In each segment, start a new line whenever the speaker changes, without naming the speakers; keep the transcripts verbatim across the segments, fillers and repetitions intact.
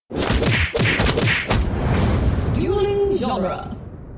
Dueling genre.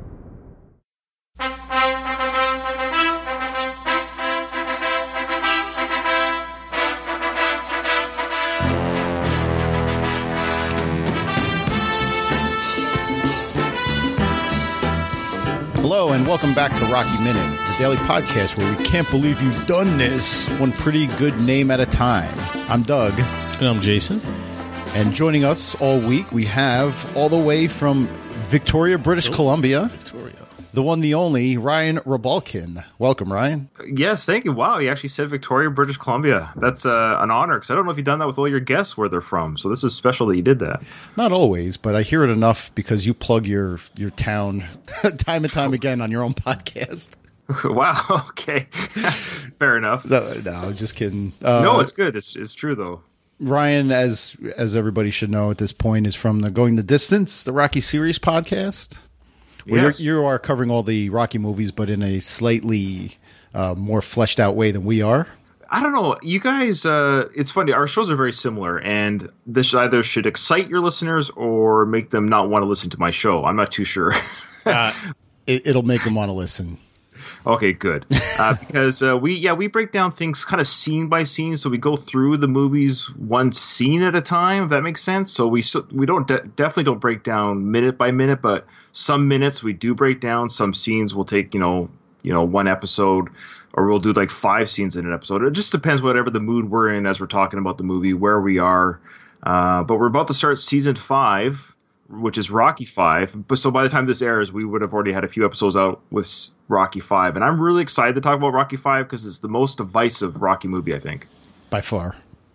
Hello and welcome back to Rocky Minute, the daily podcast where we can't believe you've done this one pretty good name at a time. I'm Doug.
And I'm Jason.
And joining us all week, we have all the way from Victoria, British oh, Columbia,
Victoria,
the one, the only, Ryan Rabalkin. Welcome, Ryan.
Yes, thank you. Wow, you actually said Victoria, British Columbia. That's uh, an honor, because I don't know if you've done that with all your guests where they're from. So this is special that you did that.
Not always, but I hear it enough because you plug your, your town time and time again on your own podcast.
Wow, okay. Fair enough.
No, no just kidding. Uh,
no, it's good. It's it's true, though.
Ryan, as as everybody should know at this point, is from the Going the Distance, the Rocky Series podcast. Where
yes.
You are covering all the Rocky movies, but in a slightly uh, more fleshed out way than we are.
I don't know. You guys, uh, it's funny. Our shows are very similar, and this either should excite your listeners or make them not want to listen to my show. I'm not too sure.
uh, it, it'll make them want to listen.
Okay, good. Uh, because uh, we, yeah, we break down things kind of scene by scene, so we go through the movies one scene at a time. If that makes sense. So we we don't de- definitely don't break down minute by minute, but some minutes we do break down. Some scenes will take you know you know one episode, or we'll do like five scenes in an episode. It just depends whatever the mood we're in as we're talking about the movie, where we are. Uh, but we're about to start season five, which is Rocky five. But so by the time this airs, we would have already had a few episodes out with Rocky five. And I'm really excited to talk about Rocky five because it's the most divisive Rocky movie, I think.
By far.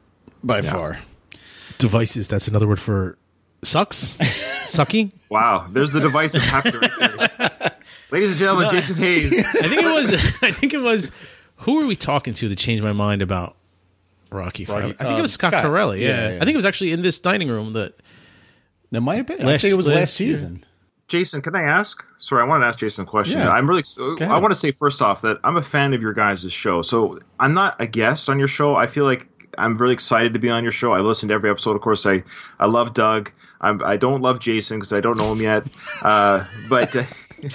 By yeah. far.
Devices, that's another word for sucks? Sucky?
Wow. There's the divisive chapter right there. Ladies and gentlemen, no, Jason Hayes.
I think it was, I think it was, who were we talking to that changed my mind about Rocky five?
Rocky,
I think
um,
it was Scott, Scott. Corelli. Yeah. Yeah, yeah. I think it was actually in this dining room that.
That might have been.
Last,
I think it was last,
last
season.
Year.
Jason, can I ask? Sorry, I want to ask Jason a question.
Yeah.
I'm really. I want to say first off that I'm a fan of your guys' show. So I'm not a guest on your show. I feel like I'm really excited to be on your show. I listen to every episode. Of course, I I love Doug. I'm, I don't love Jason because I don't know him yet. Uh, but uh,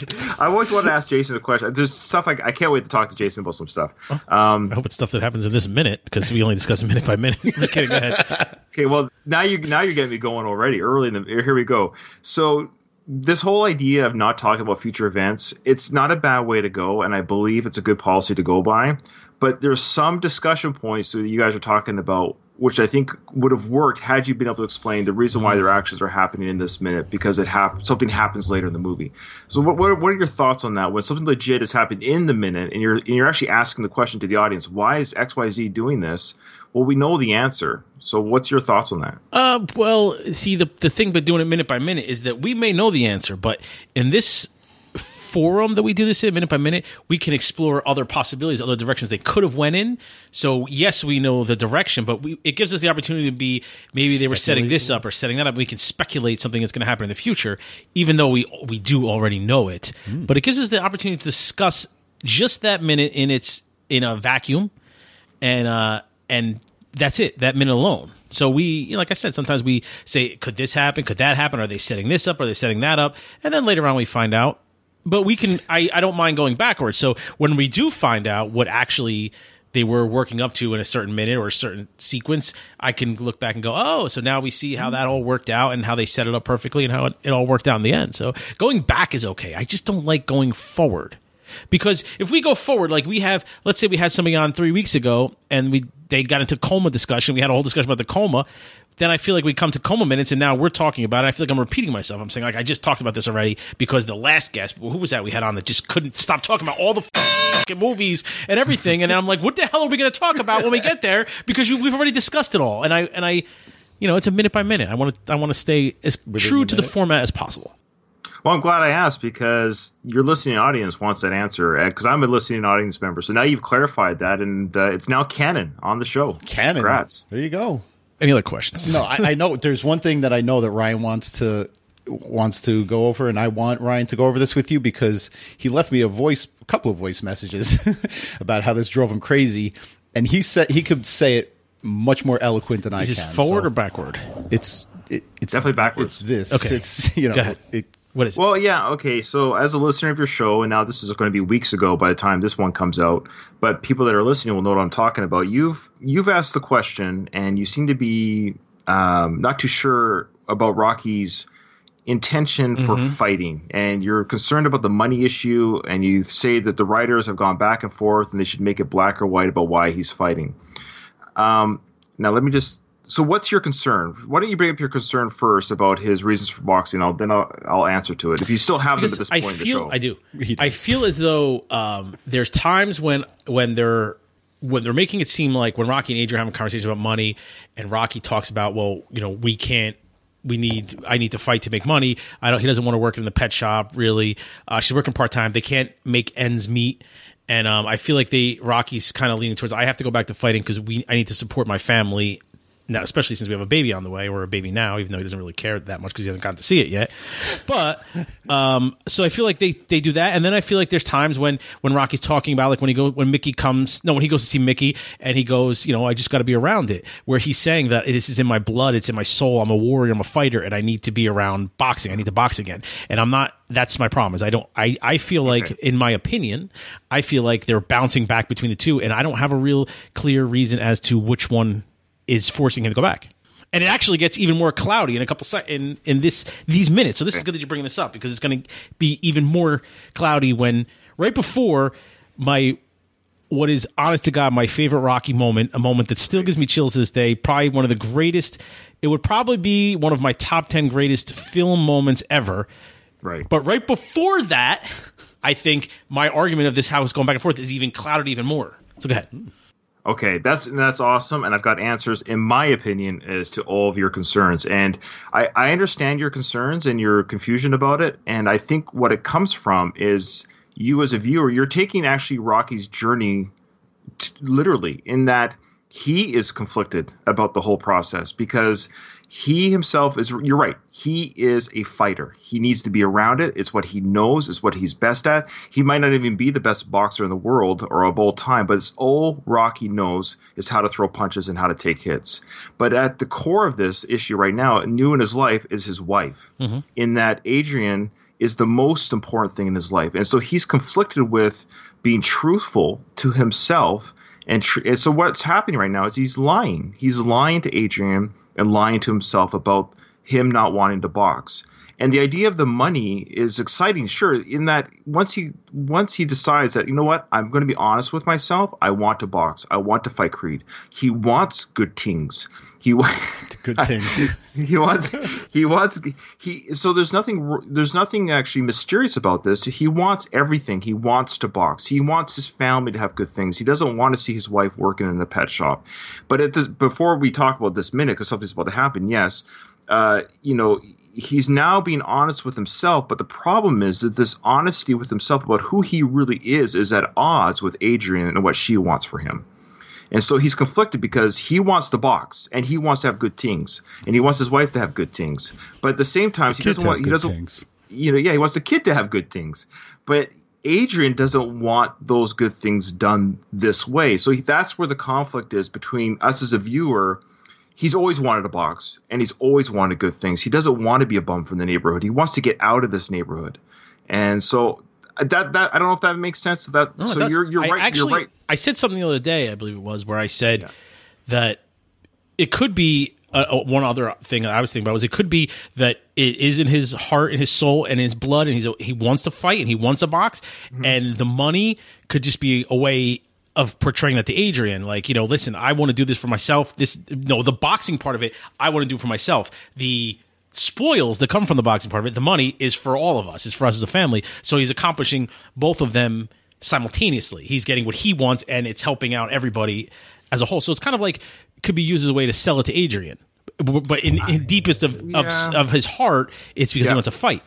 I always want to ask Jason a question. There's stuff I, I can't wait to talk to Jason about some stuff. Um,
I hope it's stuff that happens in this minute because we only discuss it minute by minute. I'm kidding. Go ahead.
Okay, well now you now you're getting me going already. Early in the here we go. So this whole idea of not talking about future events, it's not a bad way to go, and I believe it's a good policy to go by. But there's some discussion points that you guys are talking about, which I think would have worked had you been able to explain the reason why their actions are happening in this minute, because it hap- something happens later in the movie. So what, what what are your thoughts on that? When something legit has happened in the minute, and you're and you're actually asking the question to the audience, why is X Y Z doing this? Well, we know the answer. So what's your thoughts on that?
Uh, well, see, the the thing about doing it minute by minute is that we may know the answer, but in this forum that we do this in minute by minute, we can explore other possibilities, other directions they could have went in. So yes, we know the direction, but we, it gives us the opportunity to be, maybe they were setting this up or setting that up. We can speculate something that's going to happen in the future, even though we we do already know it. Mm. But it gives us the opportunity to discuss just that minute in its in a vacuum, and uh, and that's it, that minute alone. So we, you know, like I said, sometimes we say, could this happen? Could that happen? Are they setting this up? Are they setting that up? And then later on we find out. But we can, I, I don't mind going backwards. So when we do find out what actually they were working up to in a certain minute or a certain sequence, I can look back and go, oh, so now we see how that all worked out and how they set it up perfectly and how it, it all worked out in the end. So going back is okay. I just don't like going forward. Because if we go forward, like we have, let's say we had somebody on three weeks ago and we they got into coma discussion. We had a whole discussion about the coma. Then I feel like we come to coma minutes and now we're talking about it. I feel like I'm repeating myself. I'm saying, like, I just talked about this already because the last guest, who was that we had on that just couldn't stop talking about all the fucking movies and everything. And I'm like, what the hell are we going to talk about when we get there? Because you, we've already discussed it all. And I, and I, you know, it's a minute by minute. I want to, I want to stay as Within true the to the format as possible.
Well, I'm glad I asked because your listening audience wants that answer. Because I'm a listening audience member, so now you've clarified that, and uh, it's now canon on the show.
Canon.
Congrats.
There you go.
Any other questions?
No, I, I know there's one thing that I know that Ryan wants to wants to go over, and I want Ryan to go over this with you because he left me a voice, a couple of voice messages about how this drove him crazy, and he said he could say it much more eloquent than
Is
I
this
can.
forward
so
or backward?
It's it, it's
Definitely backwards.
It's this.
Okay.
It's you know.
Go ahead.
It,
What is it?
Well, yeah, okay. So, as a listener of your show, and now this is going to be weeks ago by the time this one comes out, but people that are listening will know what I'm talking about. You've you've asked the question, and you seem to be um, not too sure about Rocky's intention for
Mm-hmm.
fighting, and you're concerned about the money issue, and you say that the writers have gone back and forth, and they should make it black or white about why he's fighting. Um, now, let me just. So, what's your concern? Why don't you bring up your concern first about his reasons for boxing? I'll then I'll, I'll answer to it if you still have them
Because
at this
I
point
feel
in the show.
I do.
He does.
I feel as though um, there's times when when they're when they're making it seem like when Rocky and Adrian have a conversation about money, and Rocky talks about, well, you know, we can't. We need. I need to fight to make money. I don't. He doesn't want to work in the pet shop. Really, uh, she's working part time. They can't make ends meet. And um, I feel like they Rocky's kind of leaning towards. I have to go back to fighting because we. I need to support my family. Now, especially since we have a baby on the way, or a baby now, even though he doesn't really care that much because he hasn't gotten to see it yet. But um, so I feel like they, they do that, and then I feel like there's times when, when Rocky's talking about, like when he go when Mickey comes, no, when he goes to see Mickey, and he goes, you know, I just got to be around it. Where he's saying that this is in my blood, it's in my soul. I'm a warrior, I'm a fighter, and I need to be around boxing. I need to box again, and I'm not. That's my problem. Is I don't. I, I feel like,
Okay.
in my opinion, I feel like they're bouncing back between the two, and I don't have a real clear reason as to which one is forcing him to go back. And it actually gets even more cloudy in a couple sec- in in this these minutes. So this is good that you're bringing this up because it's going to be even more cloudy when right before my what is honest to God my favorite Rocky moment, a moment that still gives me chills to this day, probably one of the greatest. It would probably be one of my top ten greatest film moments ever.
Right.
But right before that, I think my argument of this house going back and forth is even clouded even more. So go ahead.
Okay, that's that's awesome, and I've got answers, in my opinion, as to all of your concerns. And I, I understand your concerns and your confusion about it, and I think what it comes from is you as a viewer, you're taking actually Rocky's journey t- literally, in that he is conflicted about the whole process because he himself is, you're right, he is a fighter. He needs to be around it. It's what he knows. It's what he's best at. He might not even be the best boxer in the world or of all time, but it's all Rocky knows is how to throw punches and how to take hits. But at the core of this issue right now, new in his life, is his wife, mm-hmm. in that Adrian is the most important thing in his life. And so he's conflicted with being truthful to himself. And, tr- and so what's happening right now is he's lying. He's lying to Adrian and lying to himself about him not wanting to box. And the idea of the money is exciting, sure, in that once he once he decides that, you know what, I'm going to be honest with myself, I want to box, I want to fight Creed. He wants good things. He
good things.
he wants he wants he so there's nothing there's nothing actually mysterious about this. He wants everything. He wants to box. He wants his family to have good things. He doesn't want to see his wife working in a pet shop. But at this, before we talk about this minute, because something's about to happen, yes, uh, you know, he's now being honest with himself, but the problem is that this honesty with himself about who he really is is at odds with Adrian and what she wants for him. And so he's conflicted because he wants to box and he wants to have good things and he wants his wife to have good things. But at the same time, he doesn't want, he doesn't, things. you know, yeah, he wants the kid to have good things. But Adrian doesn't want those good things done this way. So he, that's where the conflict is between us as a viewer. He's always wanted a box, and he's always wanted good things. He doesn't want to be a bum from the neighborhood. He wants to get out of this neighborhood, and so that that I don't know if that makes sense. So that
no,
so you're you're
I
right.
Actually,
you're right.
I said something the other day, I believe it was, where I said
Yeah.
that it could be uh, uh, one other thing that I was thinking about was it could be that it is in his heart and his soul and his blood, and he's a, he wants to fight and he wants a box, mm-hmm. and the money could just be a way of portraying that to Adrian, like, you know, listen, I want to do this for myself. This, no, the boxing part of it, I want to do for myself. The spoils that come from the boxing part of it, the money is for all of us, is for us as a family. So he's accomplishing both of them simultaneously. He's getting what he wants, and it's helping out everybody as a whole. So it's kind of like could be used as a way to sell it to Adrian, but in, in deepest of,
yeah.
of of his heart, it's because
yeah.
he wants to fight.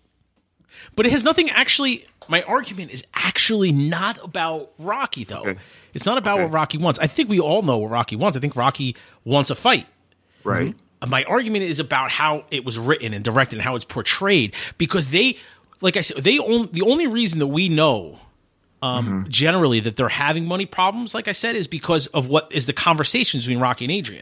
But it has nothing actually. My argument is actually not about Rocky, though.
Okay.
It's not about
okay.
what Rocky wants. I think we all know what Rocky wants. I think Rocky wants a fight.
Right.
My argument is about how it was written and directed and how it's portrayed. Because they, like I said, they own, the only reason that we know um, mm-hmm. generally that they're having money problems, like I said, is because of what is the conversations between Rocky and Adrian.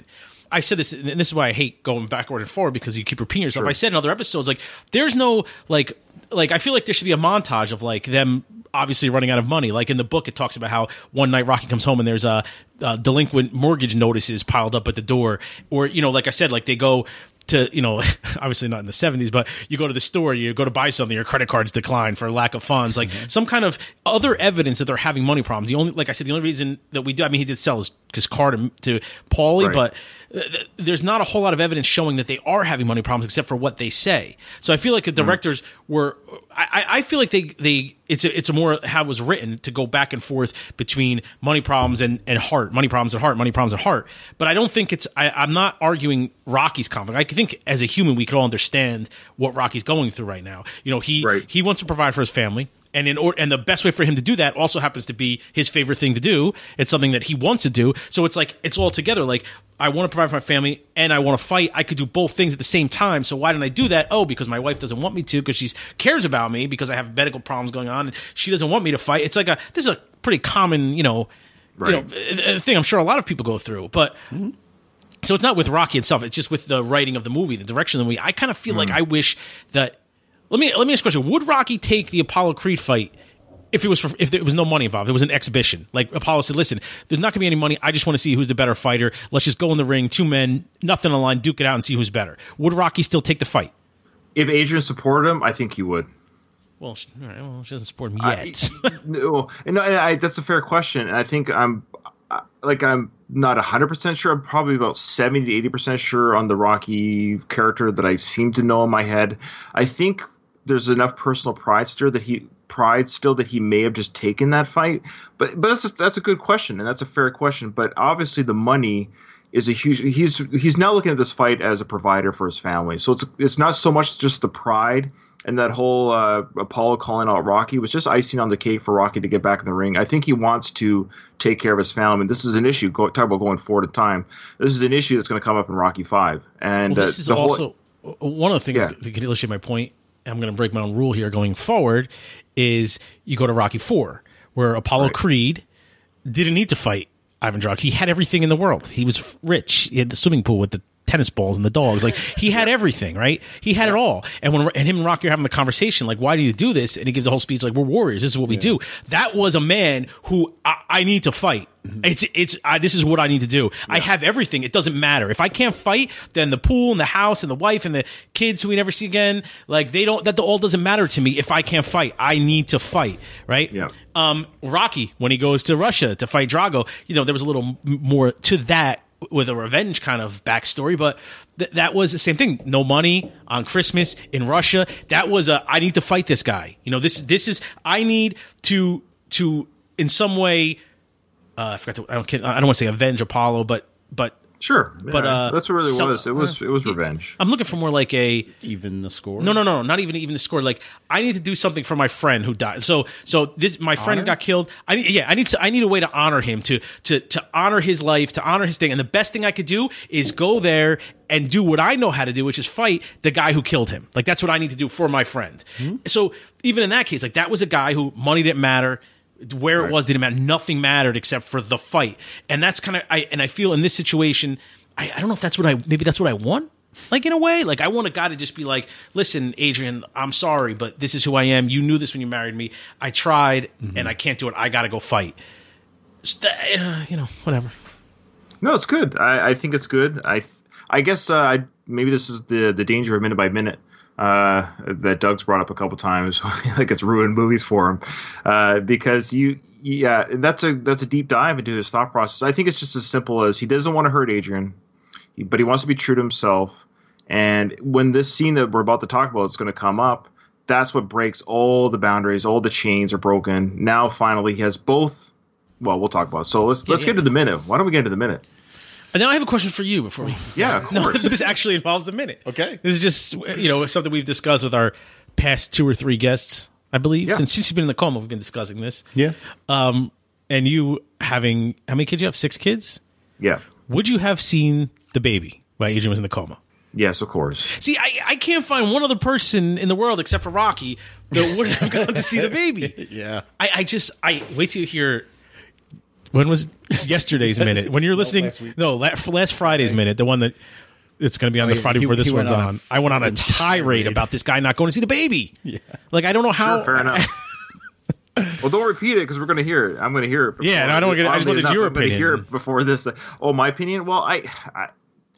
I said this, and this is why I hate going backward and forward because you keep repeating yourself.
Sure.
I said in other episodes, like, there's no, like, like, I feel like there should be a montage of, like, them obviously running out of money. Like, in the book, it talks about how one night Rocky comes home and there's a, a delinquent mortgage notices piled up at the door. Or, you know, like I said, like, they go to, you know, obviously not in the seventies, but you go to the store, you go to buy something, your credit card's declined for lack of funds, like mm-hmm. some kind of other evidence that they're having money problems. The only, like I said, the only reason that we do, I mean, he did sell his, his car to, to Paulie, right. but uh, there's not a whole lot of evidence showing that they are having money problems except for what they say. So I feel like the directors mm-hmm. were, I, I feel like they, they, it's a, it's a more how it was written to go back and forth between money problems and, and heart, money problems and heart, money problems and heart. But I don't think it's, I, I'm not arguing Rocky's conflict. I think as a human, we could all understand what Rocky's going through right now. You know, he,
right.
he wants to provide for his family. And in or, and the best way for him to do that also happens to be his favorite thing to do. It's something that he wants to do. So it's like, it's all together. Like, I want to provide for my family and I want to fight. I could do both things at the same time. So why didn't I do that? Oh, because my wife doesn't want me to, because she cares about me, because I have medical problems going on and she doesn't want me to fight. It's like a, this is a pretty common, you know, right. you know, thing I'm sure a lot of people go through. But mm-hmm. so it's not with Rocky itself. It's just with the writing of the movie, the direction of the movie. I kind of feel mm. like I wish that, let me, let me ask a question. Would Rocky take the Apollo Creed fight if it was for, if there was no money involved? It was an exhibition. Like Apollo said, listen, there's not going to be any money. I just want to see who's the better fighter. Let's just go in the ring, two men, nothing on the line, duke it out and see who's better. Would Rocky still take the fight?
If Adrian supported him, I think he would.
Well, she, all right, well, she doesn't support him yet.
I, no, and no, I, that's a fair question. And I think I'm like, I'm not one hundred percent sure. I'm probably about seventy to eighty percent sure on the Rocky character that I seem to know in my head. I think there's enough personal pride still that he pride still that he may have just taken that fight. But but that's a, that's a good question, and that's a fair question. But obviously the money is a huge. He's he's now looking at this fight as a provider for his family. So it's it's not so much just the pride, and that whole uh, Apollo calling out Rocky was just icing on the cake for Rocky to get back in the ring. I think he wants to take care of his family. And this is an issue. Go, talk about going forward in time. This is an issue that's going to come up in Rocky Five. And
well, this
uh,
is
the
also
whole,
one of the things
yeah.
that can illustrate my point. I'm going to break my own rule here going forward, is you go to Rocky Four, where Apollo right. Creed didn't need to fight Ivan Drago. He had everything in the world. He was rich. He had the swimming pool with the tennis balls and the dogs. Like, he had everything, right? He had yeah. it all. And when and him and Rocky are having the conversation, like, why do you do this? And he gives the whole speech like, we're warriors. This is what we yeah. do. That was a man who I, I need to fight. Mm-hmm. It's it's I, this is what I need to do. Yeah. I have everything. It doesn't matter. If I can't fight, then the pool and the house and the wife and the kids who we never see again, like, they don't. That all doesn't matter to me. If I can't fight, I need to fight. Right?
Yeah.
Um, Rocky, when he goes to Russia to fight Drago, you know, there was a little more to that with a revenge kind of backstory, but th- that was the same thing. No money on Christmas in Russia. That was a, I need to fight this guy. You know, this, this is, I need to, to in some way, uh, I forgot to, I don't, I don't want to say avenge Apollo, but, but,
Sure,
but
yeah,
uh,
that's what it really
some,
was. It was, it was revenge.
I'm looking for more like a
even the score.
No, no, no, not even even the score. Like, I need to do something for my friend who died. So, so this my friend
honor?
got killed. I need, yeah, I need to, I need a way to honor him, to to to honor his life, to honor his thing. And the best thing I could do is go there and do what I know how to do, which is fight the guy who killed him. Like, that's what I need to do for my friend. Mm-hmm. So even in that case, like, that was a guy who money didn't matter. Where right. it was didn't matter. Nothing mattered except for the fight. And that's kind of I and I feel in this situation, I, I don't know if that's what I, maybe that's what I want, like, in a way. Like, I want a guy to just be like, listen, Adrian, I'm sorry, but this is who I am. You knew this when you married me. I tried, mm-hmm. and I can't do it. I got to go fight. St- uh, you know, whatever.
No, it's good. I, I think it's good. I I guess uh, I, maybe this is the, the danger of minute by minute uh, that Doug's brought up a couple times. Like, it's ruined movies for him. Uh, because you... Yeah, that's a that's a deep dive into his thought process. I think it's just as simple as he doesn't want to hurt Adrian, but he wants to be true to himself. And when this scene that we're about to talk about is going to come up, that's what breaks all the boundaries. All the chains are broken. Now, finally, he has both. Well, we'll talk about it. So let's yeah, let's yeah. get to the minute. Why don't we get to the minute?
And now I have a question for you before we.
Yeah, of course.
No, this actually involves the minute.
Okay.
This is just, you know, something we've discussed with our past two or three guests, I believe.
Yeah.
Since she's been in the coma, we've been discussing this.
Yeah.
Um, and you having, how many kids you have? Six kids?
Yeah.
Would you have seen The Baby while Adrian was in the coma?
Yes, of course.
See, I, I can't find one other person in the world except for Rocky that wouldn't have gone to see The Baby.
Yeah.
I, I just, I wait till you hear When was yesterday's minute? When you're listening,
last week.
no, la- last Friday's minute, the one that it's going to be on
Oh,
the
yeah,
Friday
he-
before this
he went
one's
on a
on. I went on a
fucking
tirade
tirade.
about this guy not going to see the baby.
Yeah.
Like I don't know how.
Sure, fair enough. Well, don't repeat it because we're going to hear it. I'm going to hear it. Before,
Yeah, no, I don't wanna get- I just wanted
enough,
your
I'm gonna
opinion.
hear it before this. Oh, my opinion. Well, I, I,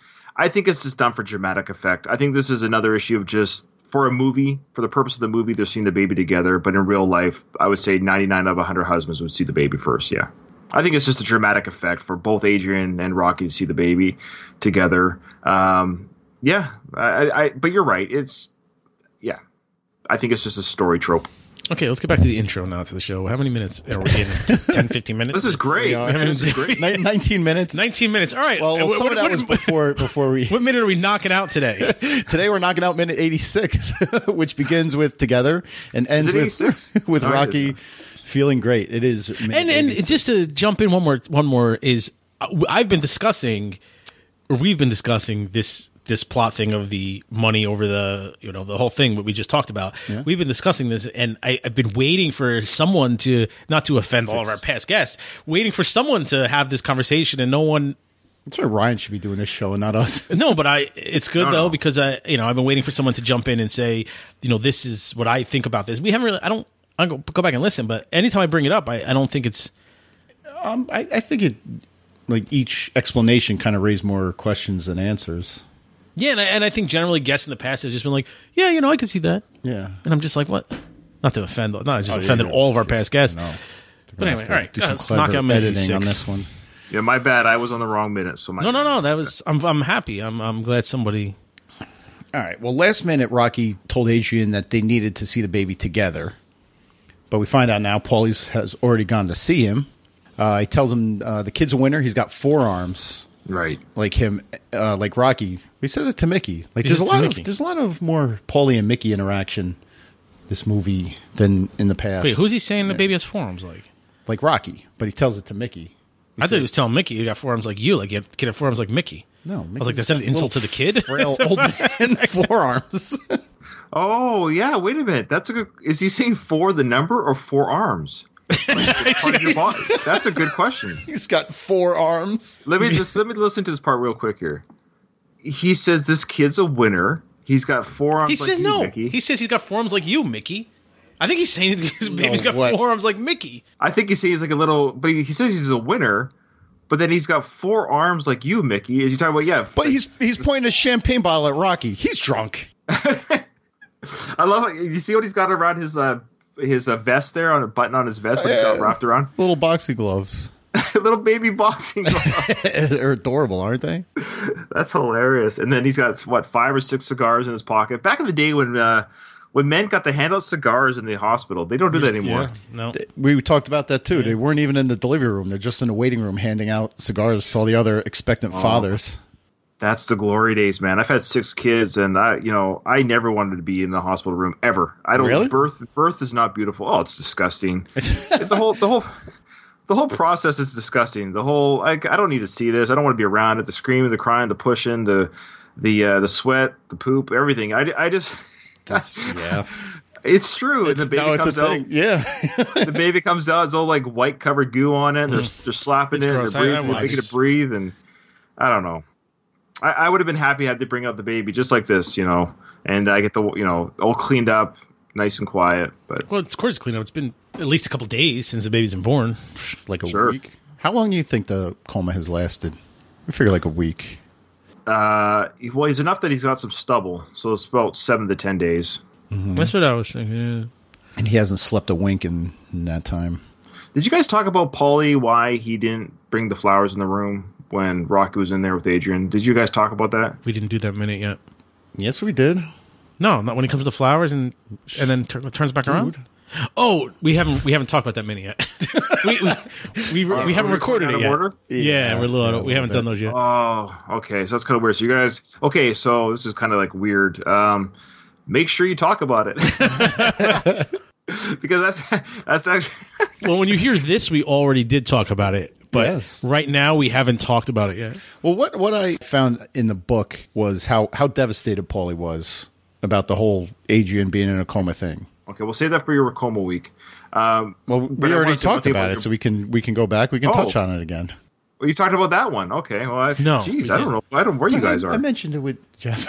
I think it's just done for dramatic effect. I think this is another issue of just for a movie, for the purpose of the movie, they're seeing the baby together. But in real life, I would say ninety-nine out of one hundred husbands would see the baby first. Yeah, I think it's just a dramatic effect for both Adrian and Rocky to see the baby together. Um, yeah, I, I, but you're right. It's yeah, I think it's just a story trope.
Okay, let's get back to the intro now to the show. How many minutes are we in? ten, fifteen minutes?
This is great.
Yeah,
This is great.
Ni- nineteen minutes.
nineteen minutes. All right.
Well,
And what-
some of that
what-
was before before we.
What minute are we knocking out today?
Today we're knocking out minute eighty-six, which begins with Together and ends
it
with
eighty-six?
with
Oh, I
Rocky
didn't
feeling great. It is, minute
and and
eighty-six.
just to jump in one more one more is uh, I've been discussing or we've been discussing this this plot thing of the money over the you know the whole thing what we just talked about.
Yeah.
We've been discussing this, and I, I've been waiting for someone to not to offend all of our past guests, waiting for someone to have this conversation, and no one.
That's why Ryan should be doing this show and not us.
No, but I it's good
No,
though
no.
because I you know I've been waiting for someone to jump in and say you know this is what I think about this. We haven't really I don't I go go back and listen, but anytime I bring it up, I, I don't think it's.
Um, I, I think it like each explanation kind of raised more questions than answers.
Yeah, and I, and I think generally guests in the past have just been like, yeah, you know, I can see that.
Yeah.
And I'm just like, what? Not to offend, not I just
Oh,
offended
yeah,
all of our
yeah.
past guests.
No.
But anyway, all right,
do
go
some
ahead, let's knock
clever
out minute
editing on
eighty-six.
this one.
Yeah, my bad. I was on the wrong minute. So my
No, no, no. That was I'm I'm happy. I'm I'm glad somebody.
All right. Well, last minute, Rocky told Adrian that they needed to see the baby together, but we find out now Paulie's has already gone to see him. Uh, he tells him uh, the kid's a winner. He's got four arms
Right.
like him, uh, like Rocky. We said it to Mickey. Like
He
there's a
says to
lot
Mickey.
of there's a lot of more Paulie and Mickey interaction this movie than in the past.
Wait, who's he saying the baby has four arms like?
Like Rocky, but he tells it to Mickey.
I thought he was telling Mickey you got four arms like you, like you have, kid have four arms like Mickey.
No,
I was like, is that an insult to the kid?
Frail old man forearms.
Oh yeah. Wait a minute. That's a good. Is he saying four the number or four arms? Like, part of your body? That's a good question.
He's got four arms.
Let me just let me listen to this part real quick here. He says this kid's a winner. He's got four arms.
He
like
says
you,
no.
Mickey.
He says he's got four arms like you, Mickey. I think he's saying his baby's got
what?
four arms like Mickey.
I think he says he's like a little, but he, he says he's a winner. But then he's got four arms like you, Mickey. Is he talking about yeah?
But he's he's pointing a champagne bottle at Rocky. He's drunk.
I love it. You see what he's got around his uh, his uh, vest there on a button on his vest when he's got wrapped around.
Little boxing gloves.
Little baby boxing gloves.
They're adorable, aren't they?
That's hilarious. And then he's got what five or six cigars in his pocket. Back in the day when uh, when men got to hand out cigars in the hospital, they don't do that anymore.
Yeah, no.
We talked about that too. They weren't even in the delivery room. They're just in the waiting room handing out cigars to all the other expectant fathers.
That's the glory days, man. I've had six kids, and I, you know, I never wanted to be in the hospital room ever. I don't.
Really?
Birth, birth is not beautiful. Oh, it's disgusting. the whole, the whole, the whole process is disgusting. The whole, like, I don't need to see this. I don't want to be around it. The screaming, the crying, the pushing, the, the, uh, the sweat, the poop, everything. I, I just,
That's, yeah.
it's true.
It's,
and the baby
no, it's a
comes out.
thing. Yeah.
The baby comes out. It's all like white covered goo on it. And they're, they're slapping
It's
it.
gross.
They're
I- I
breathing,
watched-
making it breathe, and I don't know. I, I would have been happy had they bring out the baby just like this, you know, and I get the, you know, all cleaned up, nice and quiet. But
Well, of course it's clean up. It's been at least a couple days since the baby's been born.
Like a
Sure.
week. How long do you think the coma has lasted? I figure like a week.
uh, well, he's enough that he's got some stubble, so it's about seven to ten days.
That's what I was thinking. Yeah.
And he hasn't slept a wink in, in that time.
Did you guys talk about Paulie? Why he didn't bring the flowers in the room when Rocky was in there with Adrian? Did you guys talk about that?
We didn't do that minute yet.
Yes, we did.
No, not when he comes to the flowers and and then tur- turns back around. Oh, we haven't we haven't talked about that minute yet. we we, we, we,
Are
we haven't
we
recorded
out
it
of
yet.
order?
Yeah,
Yeah,
we're a little,
yeah, a
we haven't
little
done those yet.
Oh, okay. So that's kind of weird. So you guys, okay. So this is kind of like weird. Um, make sure you talk about it because that's that's actually.
Well, when you hear this, we already did talk about it, but
Yes.
right now we haven't talked about it yet.
Well, what, what I found in the book was how, how devastated Paulie was about the whole Adrian being in a coma thing.
Okay, we'll save that for your Racoma week. Um,
Well,
but
we
I
already
wanna say one
talked
thing
about it,
your-
so we can we can go back. We can
Oh.
touch on it again.
Well, you talked about that one. Okay. Well, I,
No,
geez,
we
I don't
didn't.
know. I don't know where you guys
I,
are.
I mentioned it with Jeff.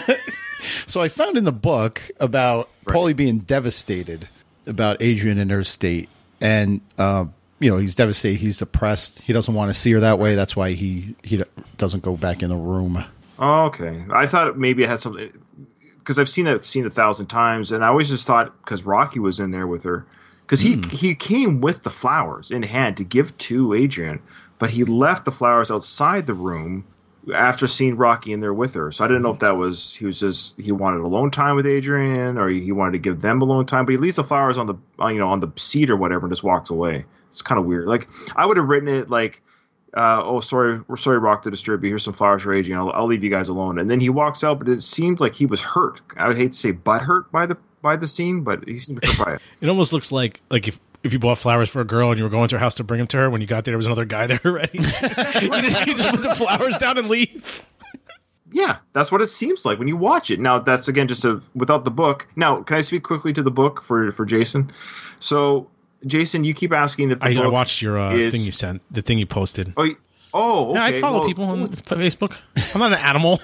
So I found in the book about
Right.
Paulie being devastated about Adrian and her state, and uh, you know he's devastated. He's depressed. He doesn't want to see her that way. That's why he he doesn't go back in the room.
Oh, okay. I thought maybe it had something because I've seen that scene a thousand times, and I always just thought because Rocky was in there with her, because he
Mm.
he came with the flowers in hand to give to Adrian, but he left the flowers outside the room after seeing Rocky in there with her. So I didn't know if that was he was just he wanted alone time with Adrian, or he wanted to give them alone time. But he leaves the flowers on the on, you know on the seat or whatever, and just walks away. It's kind of weird. Like I would have written it like. Uh, oh, sorry, we're sorry, Rock to disturb you. Here's some flowers for Adrian. I'll, I'll leave you guys alone. And then he walks out, but it seemed like he was hurt. I would hate to say butt hurt by the by the scene, but he seemed hurt by it.
It almost looks like like if, if you bought flowers for a girl and you were going to her house to bring them to her, when you got there, there was another guy there already. you, just, you just put the flowers down and leave.
Yeah, that's what it seems like when you watch it. Now, that's again just a without the book. Now, can I speak quickly to the book for for Jason? So, Jason, you keep asking if the
I,
book
I watched your uh,
is-
thing you sent, the thing you posted.
Oh, y- oh, okay.
Yeah, I follow
well,
people on Facebook. I'm not an animal.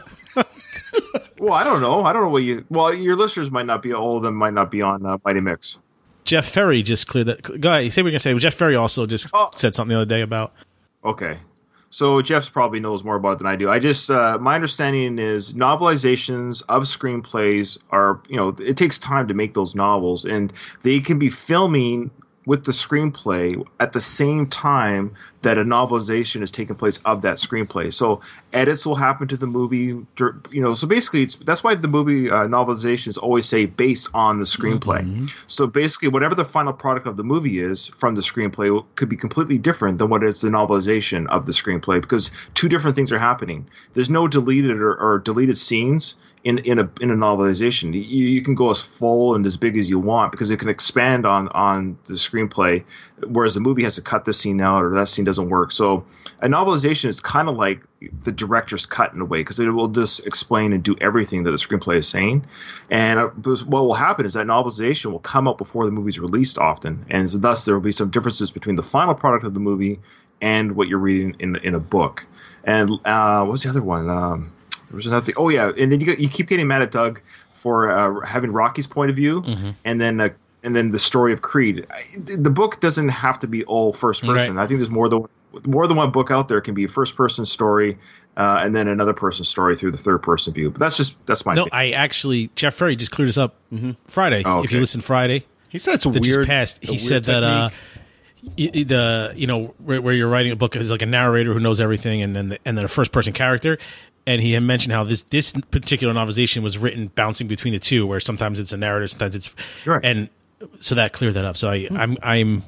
Well, I don't know. I don't know what you. Well, your listeners might not be. All of them might not be on uh, Mighty Mix.
Jeff Ferry just cleared that. Guy, say what you're gonna say. Jeff Ferry also just
Oh.
said something the other day about.
Okay. So Jeff probably knows more about it than I do. I just uh, my understanding is novelizations of screenplays are, you know, it takes time to make those novels, and they can be filming with the screenplay at the same time that a novelization is taking place of that screenplay. So edits will happen to the movie, dur- you know. So basically, it's that's why the movie uh, novelizations always say based on the screenplay.
Mm-hmm.
So basically, whatever the final product of the movie is from the screenplay could be completely different than what is the novelization of the screenplay, because two different things are happening. There's no deleted or, or deleted scenes in in a in a novelization. You, you can go as full and as big as you want because it can expand on on the screenplay, whereas the movie has to cut this scene out or that scene doesn't work. So a novelization is kind of like the director's cut in a way, because it will just explain and do everything that the screenplay is saying. And uh, what will happen is that novelization will come out before the movie's released often, and so thus there will be some differences between the final product of the movie and what you're reading in in a book. And uh, what's the other one? Um, there was another thing. Oh yeah, and then you get, you keep getting mad at Doug for uh, having Rocky's point of view,
Mm-hmm.
and then uh, and then the story of Creed. I, the book doesn't have to be all first person.
Right.
I think there's more than more than one book out there. It can be a first person story, uh, and then another person's story through the third person view. But that's just that's my
No,
opinion.
I actually Jeff Ferry just cleared this up Friday.
Oh,
If you
okay.
listen Friday,
He said it's a
that
weird.
just passed.
a
He
weird
said that uh,
technique.
y- y- the you know where, where you're writing a book is like a narrator who knows everything, and then the, and then a first person character. And he had mentioned how this this particular novelization was written bouncing between the two, where sometimes it's a narrative, sometimes it's
Right.
and so that cleared that up. So I I'm I'm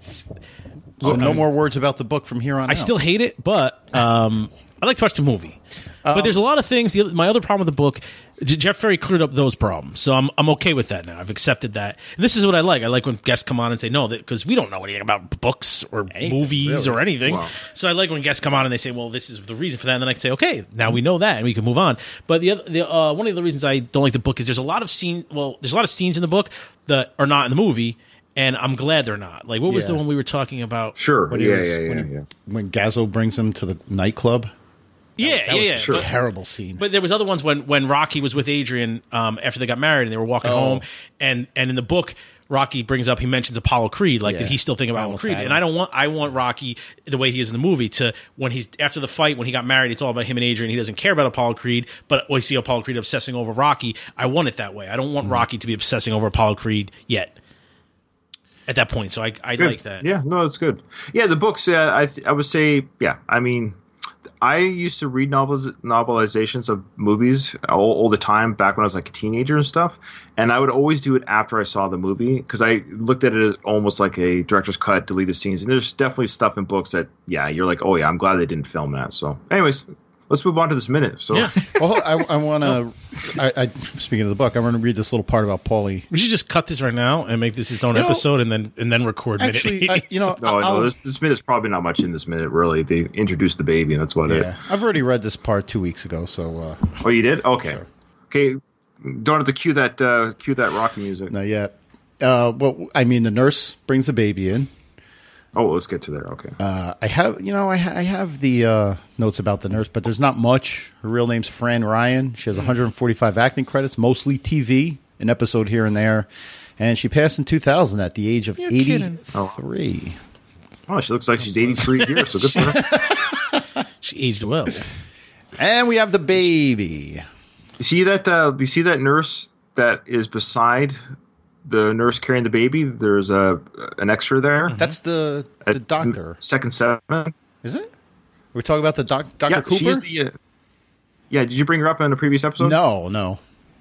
So no more words about the book from here on
I
out.
still hate it, but um, I like to watch the movie. But there's a lot of things. The, other- my other problem with the book, J- Jeff Ferry cleared up those problems, so I'm I'm okay with that now. I've accepted that. And this is what I like. I like when guests come on and say no, because we don't know anything about books or movies
really.
or anything.
Wow.
So I like when guests come on and they say, well, this is the reason for that, and then I can say, okay, now we know that, and we can move on. But the other, the uh, one of the reasons I don't like the book is there's a lot of scene. Well, there's a lot of scenes in the book that are not in the movie. And I'm glad they're not. Like, what was
Yeah.
the one we were talking about?
Sure.
When he
yeah,
was-
yeah, yeah,
when he-
yeah.
when Gazzo brings him to the nightclub.
Yeah,
That
yeah,
was
yeah.
a
Sure.
But-
terrible scene.
But there was other ones when, when Rocky was with Adrian um, after they got married and they were walking
Oh.
home, and and in the book Rocky brings up he mentions Apollo Creed, like
Yeah.
did he still think
I
about Apollo
almost
Creed?
had
And
him.
I don't want I want Rocky the way he is in the movie to when he's after the fight when he got married, it's all about him and Adrian. He doesn't care about Apollo Creed, but we see Apollo Creed obsessing over Rocky. I want it that way. I don't want
Mm-hmm.
Rocky to be obsessing over Apollo Creed yet. At that point, so I I
Good.
like that.
Yeah, no, that's good. Yeah, the books. Uh, I th- I would say, yeah. I mean, I used to read novels, novelizations of movies all, all the time back when I was like a teenager and stuff, and I would always do it after I saw the movie because I looked at it as almost like a director's cut, deleted scenes. And there's definitely stuff in books that, yeah, you're like, oh yeah, I'm glad they didn't film that. So, anyways, let's move on to this minute. So,
Yeah.
Well, I, I want to. I, I speaking of the book, I want to read this little part about Paulie.
We should just cut this right now and make this its own
You know,
episode, and then and then record minute.
Actually, I, you know,
no,
I'll-
no, this, this minute's probably not much in this minute. Really, they introduced the baby, and that's about it.
yeah, I've already read this part two weeks ago, so uh,
Oh, you did? Okay.
Sure.
Okay. Don't have to cue that uh, cue that Rocky music.
not yet. uh, well, I mean, the nurse brings the baby in.
Oh, let's get to there. Okay.
Uh, I have, you know, I, ha- I have the uh, notes about the nurse, but there's not much. Her real name's Fran Ryan. She has one hundred forty-five acting credits, mostly T V, an episode here and there. And she passed in two thousand at the age of
You're
eighty-three.
kidding.
Oh, she looks like she's eighty-three years, so good for her.
She aged well.
And we have the baby.
You see that? Uh, you see that nurse that is beside the nurse carrying the baby? There's a an extra there.
That's the the
At
doctor,
Second seven.
is it? We're talking about the doc, Doctor
Yeah,
Cooper?
she's the. Uh, yeah, did you bring her up in a previous episode?
No, no.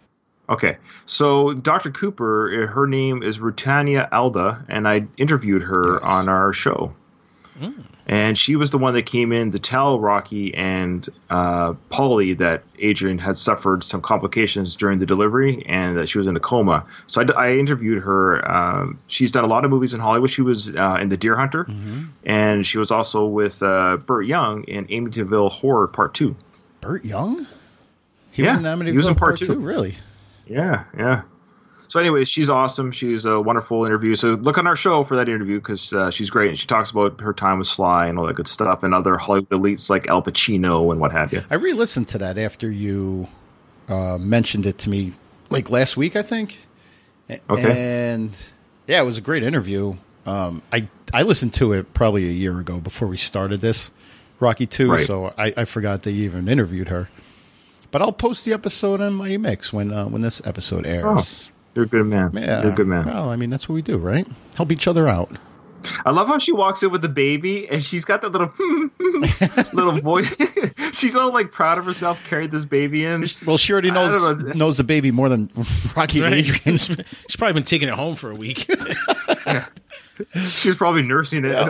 Okay, so Doctor Cooper, uh, her name is Rutania Alda, and I interviewed her
Yes.
on our show.
Mm.
And she was the one that came in to tell Rocky and uh, Paulie that Adrian had suffered some complications during the delivery and that she was in a coma. So I, d- I interviewed her. Um, she's done a lot of movies in Hollywood. She was uh, in The Deer Hunter,
Mm-hmm.
and she was also with uh, Burt Young in Amityville Horror Part two.
Burt Young? He
Yeah,
was in Amityville
he was in part
Part
two.
two, really?
Yeah, yeah. So anyways, she's awesome. She's a wonderful interview. So look on our show for that interview because uh, she's great. And she talks about her time with Sly and all that good stuff and other Hollywood elites like Al Pacino and what have you.
I re-listened to that after you uh, mentioned it to me, like last week, I think. A-
Okay.
And yeah, it was a great interview. Um, I I listened to it probably a year ago before we started this Rocky two,
Right.
so I, I forgot they even interviewed her. But I'll post the episode on Mighty Mix when uh, when this episode airs.
You're a good man.
Yeah,
You're a good man.
Well, I mean that's what we do, right? Help each other out.
I love how she walks in with the baby and she's got that little little voice. She's all like proud of herself carrying this baby in.
Well, she already
I don't
knows
know.
knows the baby more than Rocky and
Right?
Adrian.
She's probably been taking it home for a week.
She was probably nursing it.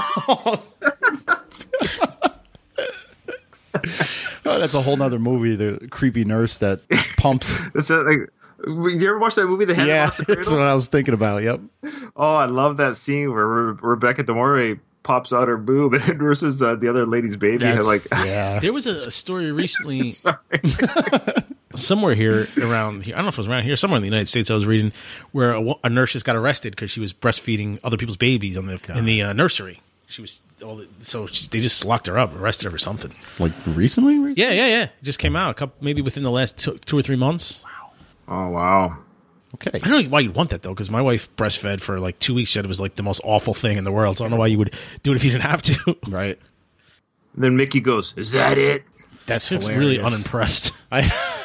Oh, that's a whole nother movie. The creepy nurse that pumps.
That's a, like, you ever watch that movie, The Hand
Yeah,
That Lost the
that's
Cradle?
what I was thinking about. Yep.
Oh, I love that scene where Re- Rebecca De Mornay pops out her boob and nurses uh, the other lady's baby. And
That's,
like,
yeah.
There was a, a story recently
sorry.
somewhere here around here. I don't know if it was around here, somewhere in the United States. I was reading where a, wo- a nurse just got arrested because she was breastfeeding other people's babies on the in the uh, nursery. She was all the, so she, they just locked her up, arrested her for something.
Like recently?
Yeah, yeah, yeah. It just came out a couple, maybe within the last two, two or three months.
Oh, wow.
Okay.
I don't know why you'd want that though, because my wife breastfed for like two weeks. She said it was like the most awful thing in the world. So I don't know why you would do it if you didn't have to.
Right.
Then Mickey goes, "Is that it?"
That's
It's
hilarious.
really unimpressed.
I,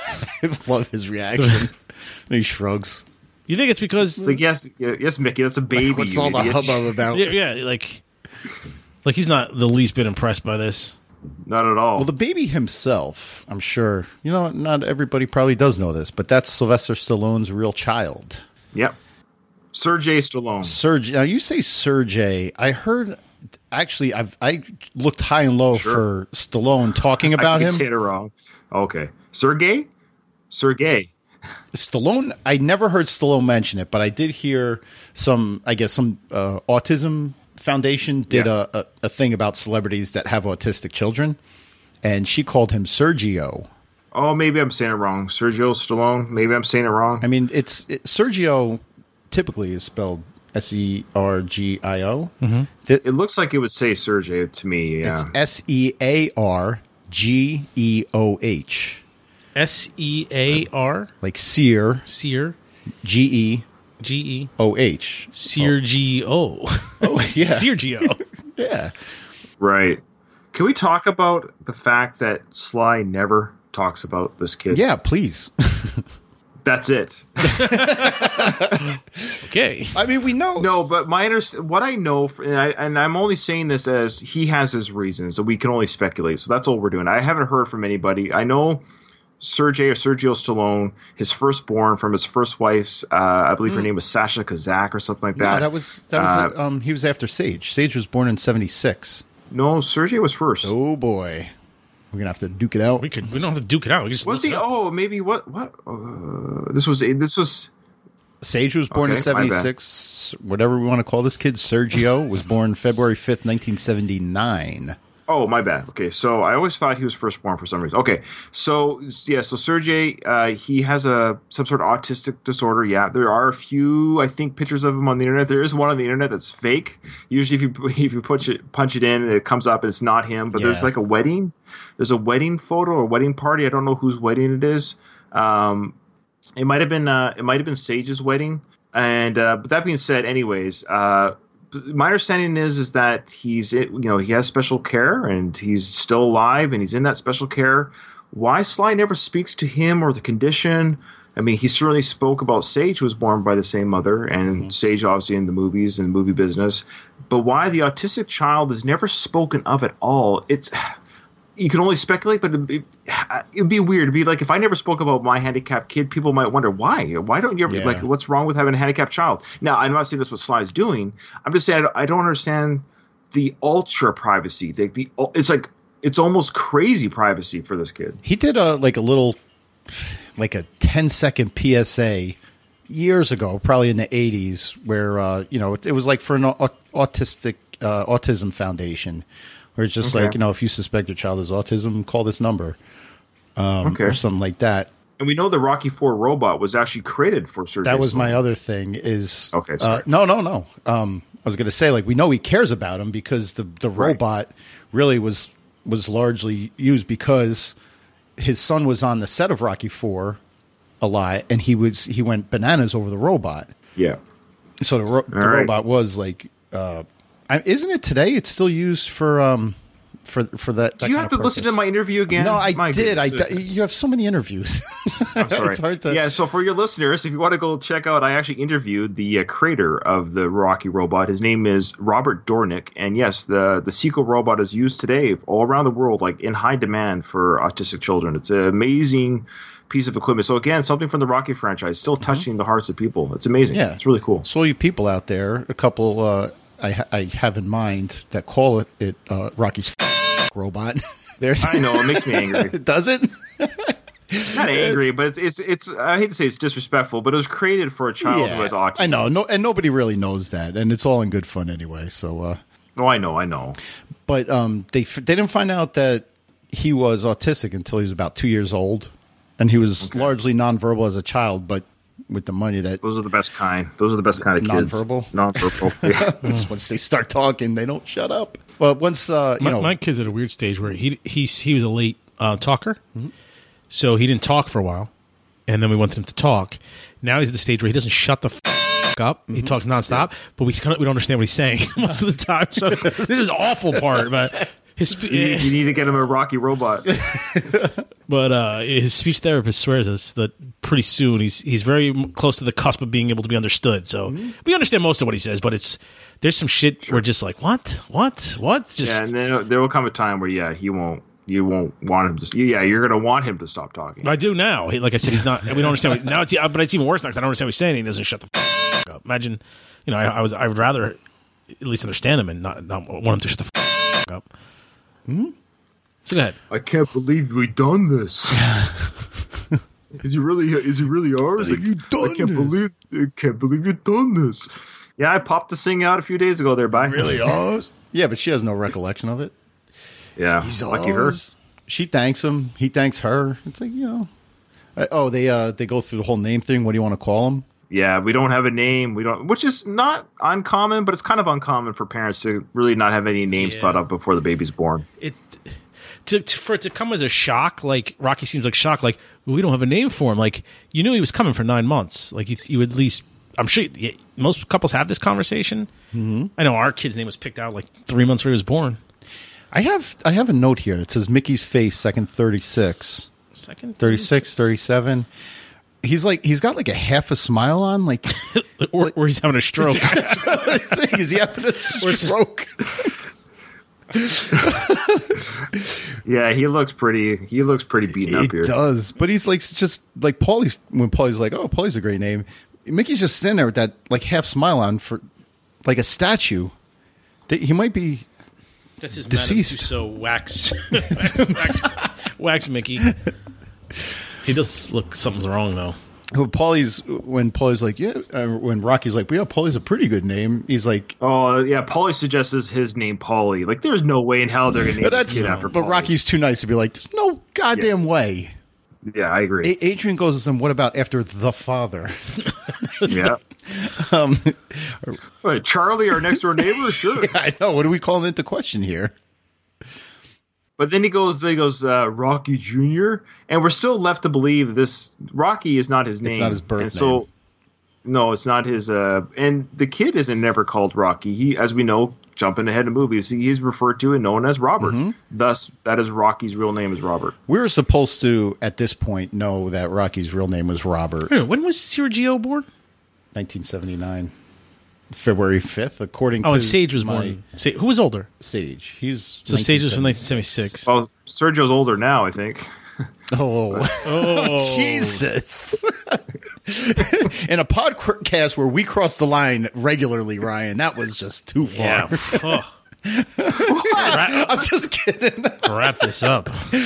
I love his reaction. He shrugs.
You think it's because
It's like, yes, yeah, yes, Mickey, that's a baby.
What's
you
all the
idiot."
hubbub about?
yeah, yeah, like like he's not the least bit impressed by this.
Not at all.
Well, the baby himself, I'm sure, you know, not everybody probably does know this, but that's Sylvester Stallone's real child.
Yep. Sergey Stallone.
Sergey. Now, you say Sergey. I heard, actually, I've I looked high and low
Sure.
for Stallone talking about
I
him.
say it wrong. Okay. Sergey? Sergey.
Stallone, I never heard Stallone mention it, but I did hear some, I guess, some uh, autism foundation did
Yeah.
a, a, a thing about celebrities that have autistic children, and she called him Sergio.
Oh, maybe I'm saying it wrong. Sergio Stallone. Maybe I'm saying it wrong.
I mean, it's it, Sergio typically is spelled S E R G I O.
Mm-hmm.
Th-
It looks like it would say Sergey to me. Yeah.
It's S E A R G E O H.
S E A R
Like Sear,
Sear
G E
G E
O H.
Sear G O.
Oh, yeah.
Sear G O.
Yeah.
Right. Can we talk about the fact that Sly never talks about this kid?
Yeah, please.
That's it.
Okay.
I mean, we know.
No, but my under- what I know, and, I, and I'm only saying this as he has his reasons, so we can only speculate. So that's all we're doing. I haven't heard from anybody. I know Sergey or Sergio Stallone, his firstborn from his first wife's, uh, I believe her name was Sasha Kazak or something like
No,
that.
that was that was
Uh,
um he was after Sage. Sage was born in seventy-six.
No, Sergey was first.
Oh boy. We're going to have to duke it out.
We could. We don't have to duke it out. We just
Was
look
he?
it up.
Oh, maybe what? What? Uh, this was. This was.
Sage was born in
Okay, my bad.
seventy-six. Whatever we want to call this kid, Sergio was born February fifth, nineteen seventy-nine.
Oh, my bad. Okay, so I always thought he was firstborn for some reason. Okay, so yeah, so Sergey, uh, he has a some sort of autistic disorder. Yeah, there are a few, I think, pictures of him on the internet. There is one on the internet that's fake. Usually, if you if you punch it punch it in, it comes up and it's not him. But
Yeah.
there's like a wedding. There's a wedding photo or wedding party. I don't know whose wedding it is. Um, it might have been uh, it might have been Sage's wedding. And uh, but that being said, anyways. Uh, My understanding is is that he's you know he has special care and he's still alive and he's in that special care. Why Sly never speaks to him or the condition? I mean, he certainly spoke about Sage, who was born by the same mother, and mm-hmm. Sage obviously in the movies and movie business. But why the autistic child is never spoken of at all? It's you can only speculate, but it'd be, it'd be weird. It'd be like if I never spoke about my handicapped kid, people might wonder why. Why don't you ever
Yeah.
like what's wrong with having a handicapped child? Now, I'm not saying that's what Sly's doing. I'm just saying I don't understand the ultra privacy. The, the it's like it's almost crazy privacy for this kid.
He did a like a little, like a ten second P S A years ago, probably in the eighties, where uh, you know it, it was like for an au- autistic uh, autism foundation. Where it's just
Okay.
like, you know, if you suspect your child has autism, call this number. Um,
Okay.
Or something like that.
And we know the Rocky four robot was actually created for Sergey.
That was my
Sloan.
other thing is...
Okay,
uh,
sorry.
no, no, no. Um, I was going to say, like, we know he cares about him because the, the
Right.
robot really was was largely used because his son was on the set of Rocky four a lot, and he was he went bananas over the robot.
Yeah.
So the, ro- the
right.
robot was like... Uh, I, isn't it today? It's still used for um for for that.
Do
that
you
kind
have
of
to listen to
purpose.
my interview again?
No, I
My
did. I
goodness.
di- you have so many interviews.
I'm sorry.
It's hard to.
Yeah, so for your listeners, if you want to go check out, I actually interviewed the uh, creator of the Rocky robot. His name is Robert Dornick, and yes, the the Sequel robot is used today all around the world, like in high demand for autistic children. It's an amazing piece of equipment. So again, something from the Rocky franchise, still touching the hearts of people. It's amazing.
Yeah.
It's really cool.
So you people out there, a couple uh, I ha- I have in mind that call it, it uh, Rocky's robot. There's
I know it makes me angry.
Does it?
Not angry, but it's, it's it's I hate to say it's disrespectful, but it was created for a child who has autism.
I know. No, and nobody really knows that, and it's all in good fun anyway. So, uh,
Oh, I know, I know.
but um, they f- they didn't find out that he was autistic until he was about two years old, and he was
Okay.
largely nonverbal as a child, but with the money that
Those are the best kind. Those are the best kind of kids.
Nonverbal?
Nonverbal. Yeah.
It's once they start talking, they don't shut up. Well, once uh, you
My,
know,
my kid's at a weird stage where he he he was a late uh, talker, so he didn't talk for a while, and then we wanted him to talk. Now he's at the stage where he doesn't shut the f- up. He talks nonstop, but we kind of, we don't understand what he's saying most of the time. So this is the awful part, but his spe-
you, you need to get him a Rocky robot.
but uh, his speech therapist swears us that pretty soon he's he's very m- close to the cusp of being able to be understood. So we understand most of what he says, but it's there's some shit we're just like what what what just
Yeah, and then there will come a time where yeah, he won't. You won't want him to. Yeah, you're going to want him to stop talking.
I do now. He, like I said, he's not. We don't understand. What, now it's but it's even worse now because I don't understand what he's saying. He doesn't shut the f- up. Imagine, you know, I, I was. I would rather at least understand him and not, not want him to shut the f- up. Hmm? So go ahead.
I can't believe we done this. is he really? Is he really ours?
Have you done
I can't
this?
believe. I can't believe you've done this. Yeah, I popped the sing out a few days ago. There, bye.
ours? Yeah, but she has no recollection of it.
Yeah, lucky her.
She thanks him. He thanks her. It's like, you know. Uh, oh, they uh, they go through the whole name thing. What do you want to call him?
Yeah, we don't have a name. We don't, which is not uncommon, but it's kind of uncommon for parents to really not have any names
Yeah.
thought up before the baby's born.
It's to, to for it to come as a shock. Like Rocky seems like shock. Like we don't have a name for him. Like you knew he was coming for nine months. Like you, you at least. I'm sure yeah, most couples have this conversation. Mm-hmm. I know our kid's name was picked out like three months before he was born.
I have I have a note here that says Mickey's face, second thirty-six.
Second
thirty-six, thirty-seven. He's like, he's got like a half a smile on. Like,
or, or he's having a stroke.
is he having a stroke?
Yeah, he looks pretty. He looks pretty beaten
He
up here.
does. But he's like, just like Paulie's, when Paulie's like, oh, Paulie's a great name. Mickey's just sitting there with that like half smile on for like a statue. That he might be.
That's his
Deceased.
So wax, wax, wax, wax Mickey. He does look something's wrong though.
When Paulie's when Paulie's like, yeah, uh, when Rocky's like, well, yeah, Paulie's a pretty good name. He's like,
oh yeah, Paulie suggests his name Paulie. Like, there's no way in hell they're gonna name
that's,
this kid after.
But
Paulie.
Rocky's too nice to be like, there's no goddamn
yeah.
way.
Yeah, I agree.
A- Adrian goes, then what about after the father?
yeah.
um,
Wait, Charlie, our next door neighbor, sure.
Yeah, I know. What are we calling into question here?
But then he goes, then he goes, uh, Rocky Junior, and we're still left to believe this Rocky is not his name.
It's not his birth
and so,
name.
No, it's not his. Uh, and the kid isn't never called Rocky. He, as we know, jumping ahead of movies, he, he's referred to and known as Robert.
Mm-hmm.
Thus, that is Rocky's real name is Robert.
We were supposed to, at this point, know that Rocky's real name was Robert.
When was Sergio born?
nineteen seventy-nine, February fifth, according
Oh,
to
and Sage was
my-
born. Sa- who was older?
Sage. He's
So Sage was from nineteen seventy-six.
Well, Sergio's older now, I think.
Oh,
Oh,
Jesus. In a podcast where we cross the line regularly, Ryan, that was just too far.
Yeah. Oh. wrap,
I'm just kidding.
wrap this up.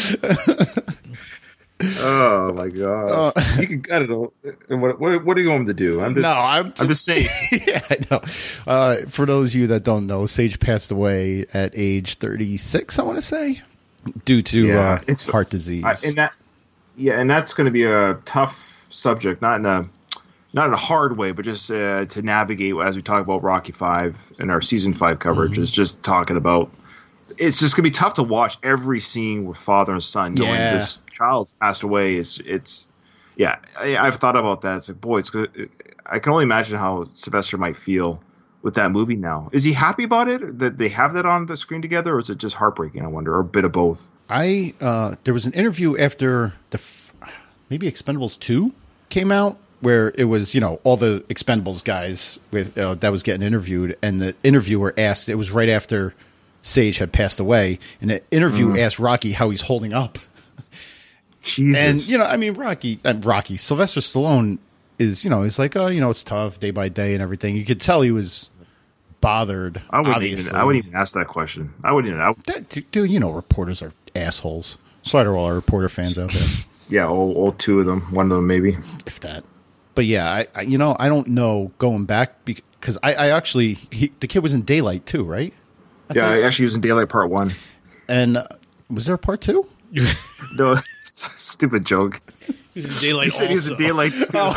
Oh my god!
Uh,
you can, I don't know. What, what, what are you going to do? I'm just,
No, I'm just,
I'm just saying.
yeah, I know. Uh, for those of you that don't know, Sage passed away at age thirty-six, I want to say, due to
Yeah,
uh,
it's-
heart disease.
I, and that, yeah, and that's going to be a tough subject, not in a not in a hard way, but just uh, to navigate as we talk about Rocky Five and our season five coverage.
Mm-hmm.
Is just talking about. It's just going to be tough to watch every scene with father and son, knowing
Yeah.
this child's passed away. It's it's yeah. I, I've thought about that. It's like, boy, it's good. I can only imagine how Sylvester might feel with that movie now. Is he happy about it that they have that on the screen together, or is it just heartbreaking? I wonder, or a bit of both.
I uh, there was an interview after the f- maybe Expendables two came out where it was, you know, all the Expendables guys with uh, that was getting interviewed, and the interviewer asked, it was right after Sage had passed away, and the interview
Mm.
asked Rocky how he's holding up.
Jesus.
And, you know, I mean, Rocky, and Rocky, Sylvester Stallone is, you know, he's like, oh, you know, it's tough day by day and everything. You could tell he was bothered.
I wouldn't
obviously.
even. I wouldn't even ask that question. I wouldn't even. I,
That, dude, you know, reporters are assholes. Sorry to all our reporter fans out there,
yeah, all, all two of them. One of them, maybe.
if that. But yeah, I, I you know, I don't know going back because I, I actually, he, the kid was in Daylight too, right? I
Yeah,
think.
I actually using Daylight Part One.
And uh, was there a part two?
No, stupid joke.
He was in Daylight
You said he was
also.
in Daylight too.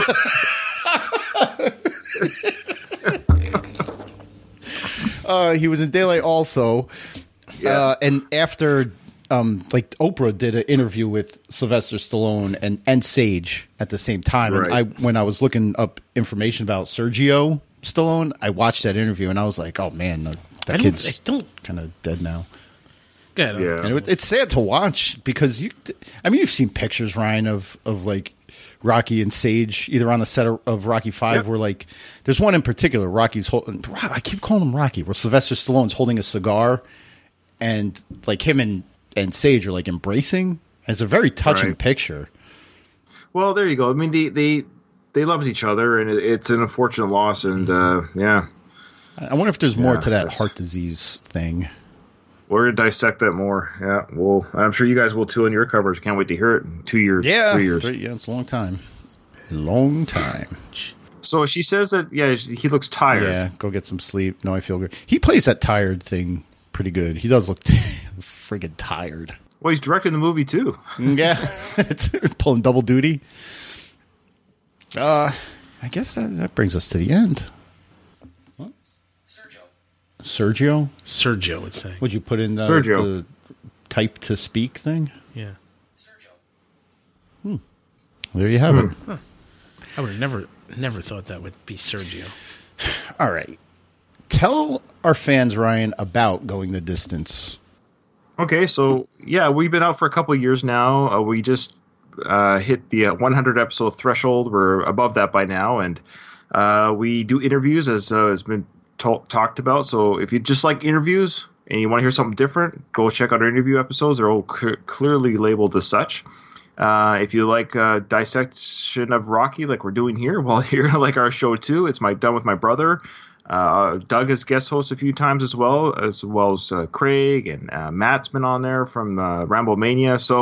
Uh, he was in Daylight also.
Yeah.
Uh, and after, um, like Oprah did an interview with Sylvester Stallone and, and Sage at the same time. And I,
Right.
when I was looking up information about Sergio Stallone, I watched that interview and I was like, oh man, that
I don't,
kid's
I don't.
kind of dead now.
Go ahead.
Yeah.
And it, it's sad to watch because you, I mean, you've seen pictures, Ryan, of, of like Rocky and Sage either on the set of, of Rocky Five,
Yep.
where like there's one in particular, Rocky's holding. I keep calling him Rocky, where Sylvester Stallone's holding a cigar, and like him and and Sage are like embracing. It's a very touching
Right.
picture.
Well, there you go. I mean, they they they loved each other, and it, it's an unfortunate loss. And uh, yeah,
I wonder if there's more
Yeah,
to that
that's-
heart disease thing.
we're gonna dissect that more. Yeah, well, I'm sure you guys will too in your coverage. Can't wait to hear it. In two years,
Yeah,
three years.
three- yeah, it's a long time. Long time.
So she says that yeah, he looks tired.
Yeah, go get some sleep. No, I feel good. He plays that tired thing pretty good. He does look friggin' tired.
Well, he's directing the movie too.
Yeah, it's pulling double duty. Uh, I guess that, that brings us to the end. What? Sergio.
Sergio would say.
Would you put in the,
Sergio.
the type to speak thing?
Yeah.
There you have it.
I would have never, never thought that would be Sergio.
All right. Tell our fans, Ryan, about Going the Distance.
Okay, so yeah, we've been out for a couple of years now. Uh, we just uh, hit the uh, one hundred episode threshold. We're above that by now, and uh, we do interviews as uh, has been to- talked about. So if you just like interviews and you want to hear something different, go check out our interview episodes. They're all cl- clearly labeled as such. Uh, if you like uh, dissection of Rocky, like we're doing here, well, here like our show too. It's my done with my brother. Uh, Doug has guest hosted a few times as well, as well as uh, Craig and uh, Matt's been on there from uh, Rambo Mania. So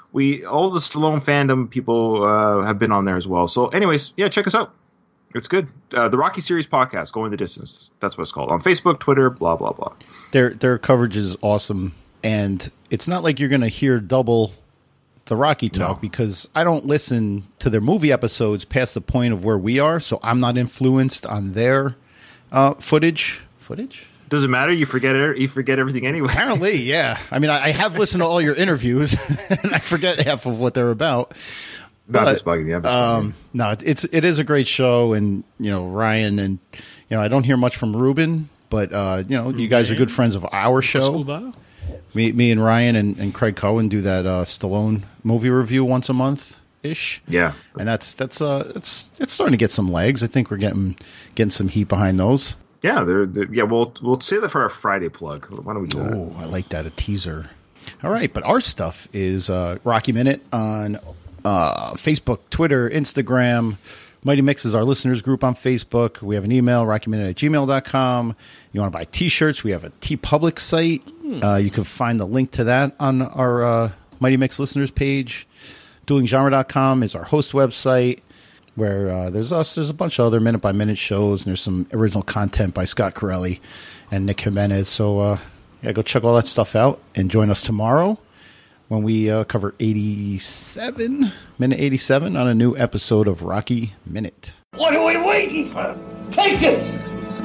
we all the Stallone fandom people uh, have been on there as well. So, anyways, yeah, check us out. It's good. Uh, the Rocky Series podcast, Going the Distance. That's what it's called on Facebook, Twitter, blah blah blah.
Their their coverage is awesome, and it's not like you're going to hear double the Rocky talk
No.
because I don't listen to their movie episodes past the point of where we are, so I'm not influenced on their uh, footage. Footage?
Doesn't matter. You forget it. You forget everything anyway.
Apparently, yeah. I mean, I, I have listened to all your interviews, and I forget half of what they're about.
Not
But,
just bugging the episode.
Um, no, it- it's it is a great show, and you know Ryan, and you know I don't hear much from Ruben, but uh, you know you guys are good friends of our show.
Scuba?
Me, me and Ryan and, and Craig Cohen do that uh, Stallone movie review once a month ish.
Yeah.
and that's that's uh it's it's starting to get some legs. I think we're getting getting some heat behind those.
Yeah, they're, they're yeah. We'll we'll say that for our Friday plug. Why don't we do that?
Oh, I like that, a teaser. All right, but our stuff is uh, Rocky Minute on uh, Facebook, Twitter, Instagram. Mighty Mix is our listeners group on Facebook. We have an email, rockyminute at gmail dot com. You want to buy T-shirts, we have a TeePublic site. Uh, you can find the link to that on our uh, Mighty Mix listeners page. dueling genre dot com is our host website, where uh, there's us. There's a bunch of other minute-by-minute shows, and there's some original content by Scott Corelli and Nick Jimenez. So, uh, yeah, go check all that stuff out and join us tomorrow when we uh, cover eighty-seven, minute eighty-seven, on a new episode of Rocky Minute.
What are we waiting for? Take this!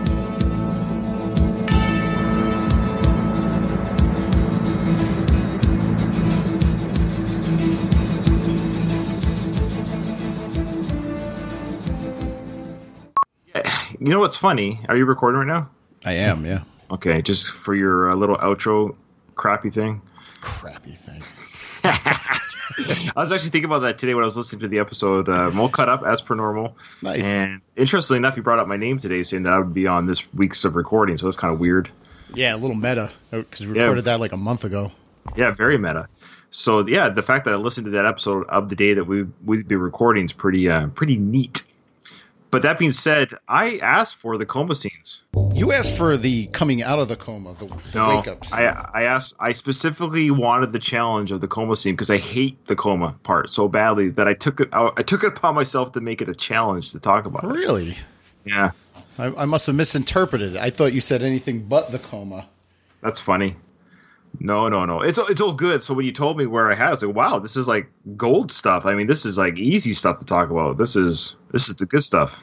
You know what's funny? Are you recording right now?
I am, yeah.
Okay, just for your uh, little outro crappy thing.
Crappy thing.
I was actually thinking about that today when I was listening to the episode. Uh, we'll cut up as per normal.
Nice.
And interestingly enough, you brought up my name today, saying that I would be on this week's of recording. So that's kind of weird.
Yeah, a little meta, because we
Yeah.
recorded that like a month ago.
Yeah, very meta. So yeah, the fact that I listened to that episode of the day that we we'd be recording is pretty uh, pretty neat. But that being said, I asked for the coma scenes.
You asked for the coming out of the coma, the, the
No,
wake-ups.
I I asked. I specifically wanted the challenge of the coma scene because I hate the coma part so badly that I took it. I, I took it upon myself to make it a challenge to talk about. It.
Really?
Yeah,
I, I must have misinterpreted it. I thought you said anything but the coma.
that's funny. No, no, no. It's it's all good. So when you told me where I had, I was like, wow, this is like gold stuff. I mean, this is like easy stuff to talk about. This is this is the good stuff.